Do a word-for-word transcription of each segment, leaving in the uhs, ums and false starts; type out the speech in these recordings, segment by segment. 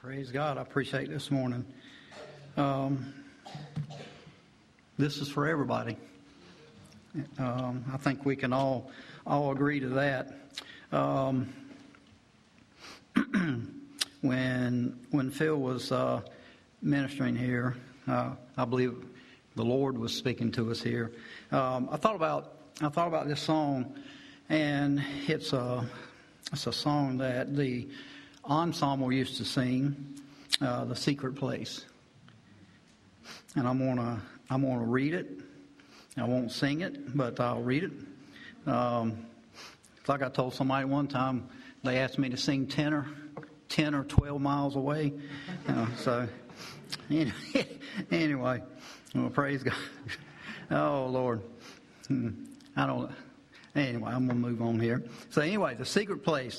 Praise God. I appreciate this morning. Um, this is for everybody. Um, I think we can all all agree to that. Um, when when Phil was uh, ministering here, uh, I believe the Lord was speaking to us here. Um, I thought about I thought about this song, and it's a it's a song that the ensemble used to sing, uh, "The Secret Place," and I'm gonna I'm gonna read it. I won't sing it, but I'll read it. Um, it's like I told somebody one time. They asked me to sing ten or ten or twelve miles away. Uh, so anyway, well, praise God. Oh Lord, I don't. Anyway, I'm gonna move on here. So anyway, the secret place.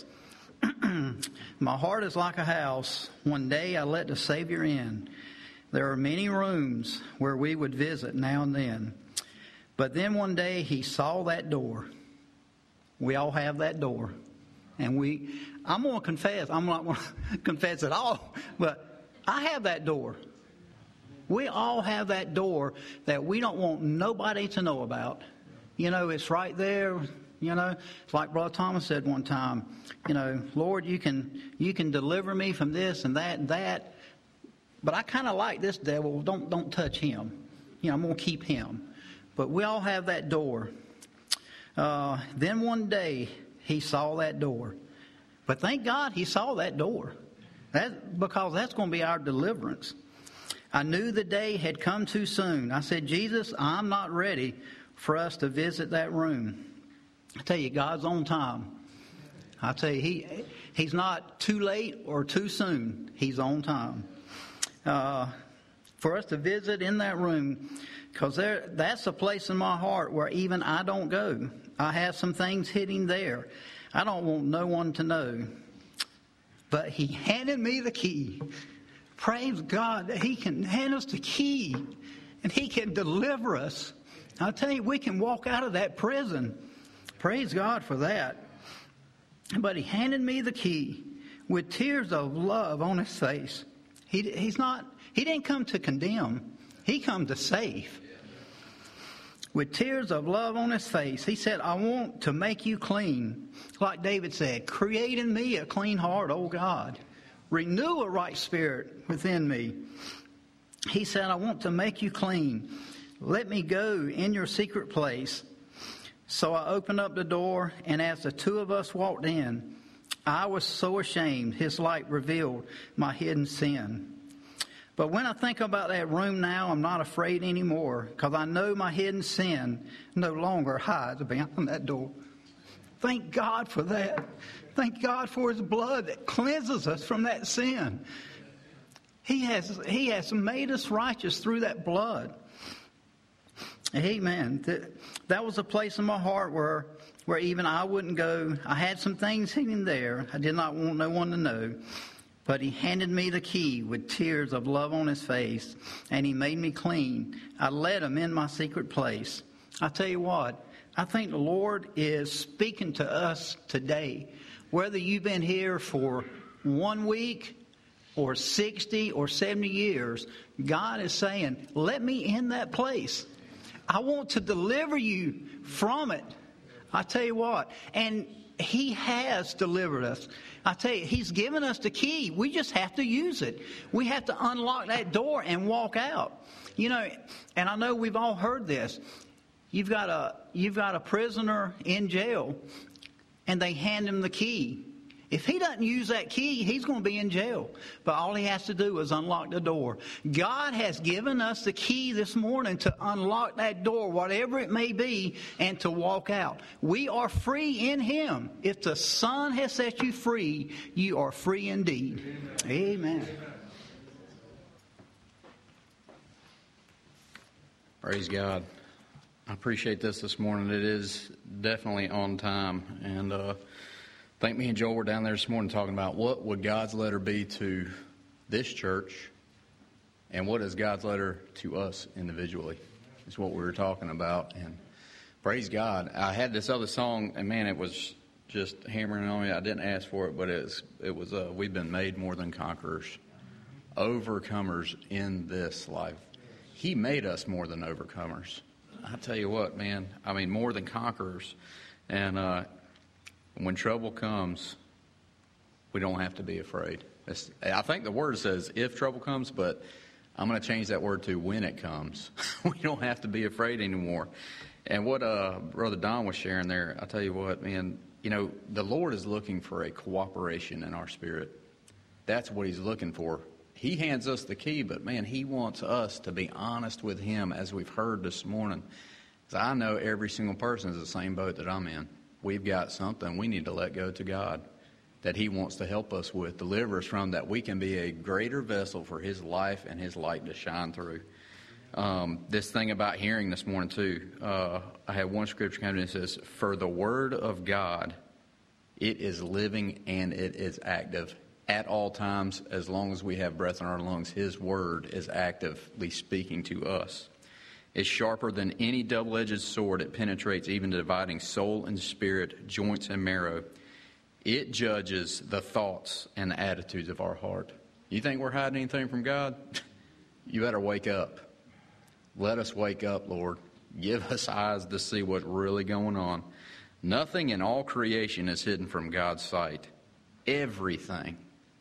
My heart is like a house. One day I let the Savior in. There are many rooms where we would visit now and then. But then one day he saw that door. We all have that door. And we, I'm going to confess, I'm not going to confess at all, but I have that door. We all have that door that we don't want nobody to know about. You know, it's right there. You know, it's like Brother Thomas said one time, you know, Lord, you can you can deliver me from this and that and that. But I kind of like this devil. Don't don't touch him. You know, I'm going to keep him. But we all have that door. Uh, then one day he saw that door. But thank God he saw that door. That, because that's going to be our deliverance. I knew the day had come too soon. I said, Jesus, I'm not ready for us to visit that room. I tell you, God's on time. I tell you, he He's not too late or too soon. He's on time. Uh, for us to visit in that room, because there that's a place in my heart where even I don't go. I have some things hidden there. I don't want no one to know. But he handed me the key. Praise God that he can hand us the key and he can deliver us. I'll tell you, we can walk out of that prison. Praise God for that. But he handed me the key with tears of love on his face. He, he's not, he didn't come to condemn. He come to save. With tears of love on his face, he said, I want to make you clean. Like David said, create in me a clean heart, O God. Renew a right spirit within me. He said, I want to make you clean. Let me go in your secret place. So I opened up the door, and as the two of us walked in, I was so ashamed. His light revealed my hidden sin. But when I think about that room now, I'm not afraid anymore, because I know my hidden sin no longer hides behind that door. Thank God for that. Thank God for his blood that cleanses us from that sin. He has, he has made us righteous through that blood. Amen. That was a place in my heart where, where even I wouldn't go. I had some things hidden there. I did not want no one to know. But he handed me the key with tears of love on his face, and he made me clean. I let him in my secret place. I tell you what, I think the Lord is speaking to us today. Whether you've been here for one week or sixty or seventy years, God is saying, let me in that place. I want to deliver you from it. I tell you what. And he has delivered us. I tell you, he's given us the key. We just have to use it. We have to unlock that door and walk out. You know, and I know we've all heard this. You've got a you've got a prisoner in jail, and they hand him the key. If he doesn't use that key, he's going to be in jail. But all he has to do is unlock the door. God has given us the key this morning to unlock that door, whatever it may be, and to walk out. We are free in him. If the Son has set you free, you are free indeed. Amen. Amen. Praise God. I appreciate this this morning. It is definitely on time. And, uh, I think me and Joel were down there this morning talking about what would God's letter be to this church and what is God's letter to us individually is what we were talking about. And praise God. I had this other song, and man, it was just hammering on me. I didn't ask for it, but it was, it was uh, We've Been Made More Than Conquerors. overcomers in this life. He made us more than overcomers. I tell you what, man, I mean, more than conquerors. And uh, when trouble comes, we don't have to be afraid. It's, I think the word says if trouble comes, but I'm going to change that word to when it comes. We don't have to be afraid anymore. And what uh, Brother Don was sharing there, I tell you what, man, you know, the Lord is looking for a cooperation in our spirit. That's what he's looking for. He hands us the key, but, man, he wants us to be honest with him, as we've heard this morning. Because I know every single person is the same boat that I'm in. We've got something we need to let go to God that he wants to help us with, deliver us from, that we can be a greater vessel for his life and his light to shine through. Um, this thing about hearing this morning, too, uh, I had one scripture come in and says, for the word of God, it is living and it is active at all times. As long as we have breath in our lungs, his word is actively speaking to us. It's sharper than any double-edged sword. It penetrates even to dividing soul and spirit, joints and marrow. It judges the thoughts and the attitudes of our heart. You think we're hiding anything from God? You better wake up. Let us wake up, Lord. Give us eyes to see what's really going on. Nothing in all creation is hidden from God's sight. Everything.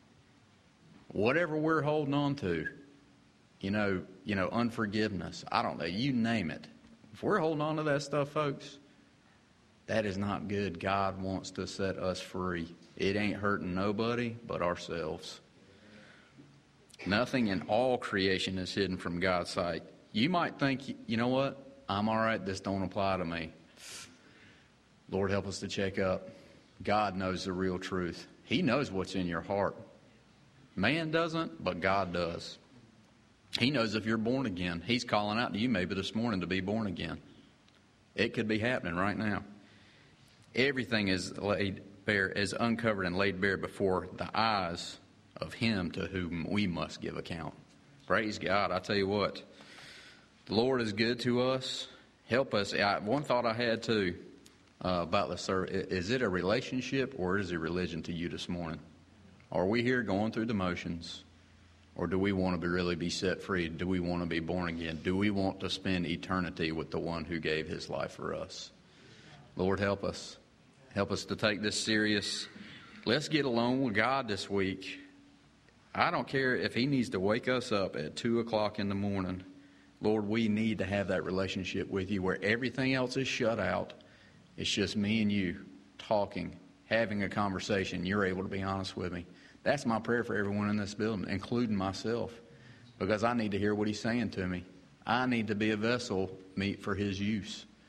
Whatever we're holding on to, you know, you know, unforgiveness, I don't know, you name it. If we're holding on to that stuff, folks, that is not good. God wants to set us free. It ain't hurting nobody but ourselves. Nothing in all creation is hidden from God's sight. You might think, you know what, I'm all right, this don't apply to me. Lord, help us to check up. God knows the real truth. He knows what's in your heart. Man doesn't, but God does. He knows if you're born again. He's calling out to you maybe this morning to be born again. It could be happening right now. Everything is laid bare, is uncovered and laid bare before the eyes of him to whom we must give account. Praise God. I tell you what, the Lord is good to us. Help us. I, one thought I had too uh, about this service, is it a relationship or is it religion to you this morning? Are we here going through the motions? Or do we want to be really be set free? Do we want to be born again? Do we want to spend eternity with the one who gave his life for us? Lord, help us. Help us to take this serious. Let's get alone with God this week. I don't care if he needs to wake us up at two o'clock in the morning. Lord, we need to have that relationship with you where everything else is shut out. It's just me and you talking, having a conversation. You're able to be honest with me. That's my prayer for everyone in this building, including myself, because I need to hear what he's saying to me. I need to be a vessel meet for his use.